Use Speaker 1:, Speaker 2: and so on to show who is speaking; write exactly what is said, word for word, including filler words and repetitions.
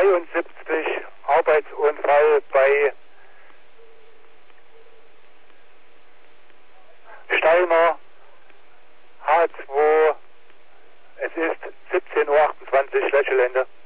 Speaker 1: dreiundsiebzig, Arbeitsunfall bei Steiner, H zwei, es ist siebzehn Uhr achtundzwanzig, Lächelende.